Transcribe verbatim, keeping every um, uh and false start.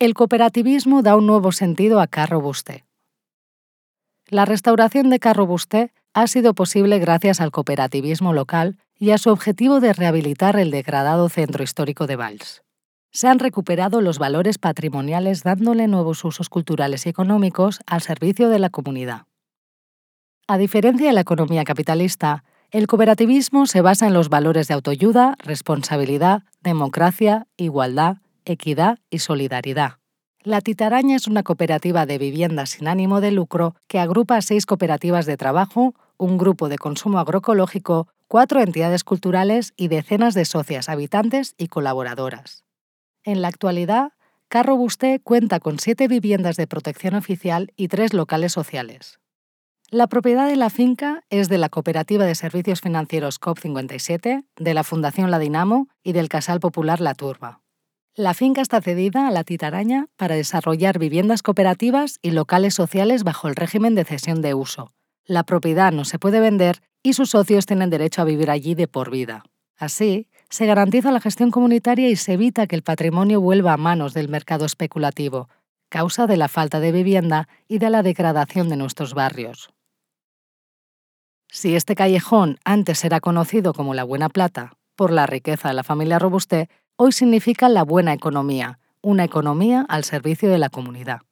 El cooperativismo da un nuevo sentido a Car Robusté. La restauración de Car Robusté ha sido posible gracias al cooperativismo local y a su objetivo de rehabilitar el degradado centro histórico de Valls. Se han recuperado los valores patrimoniales dándole nuevos usos culturales y económicos al servicio de la comunidad. A diferencia de la economía capitalista, el cooperativismo se basa en los valores de autoayuda, responsabilidad, democracia, igualdad, equidad y solidaridad. La Titaraña es una cooperativa de viviendas sin ánimo de lucro que agrupa a seis cooperativas de trabajo, un grupo de consumo agroecológico, cuatro entidades culturales y decenas de socias, habitantes y colaboradoras. En la actualidad, Car Robusté cuenta con siete viviendas de protección oficial y tres locales sociales. La propiedad de la finca es de la Cooperativa de Servicios Financieros C O P cincuenta y siete, de la Fundación La Dinamo y del Casal Popular La Turba. La finca está cedida a la Titaraña para desarrollar viviendas cooperativas y locales sociales bajo el régimen de cesión de uso. La propiedad no se puede vender y sus socios tienen derecho a vivir allí de por vida. Así, se garantiza la gestión comunitaria y se evita que el patrimonio vuelva a manos del mercado especulativo, causa de la falta de vivienda y de la degradación de nuestros barrios. Si este callejón antes era conocido como la Buena Plata, por la riqueza de la familia Robusté, hoy significa la buena economía, una economía al servicio de la comunidad.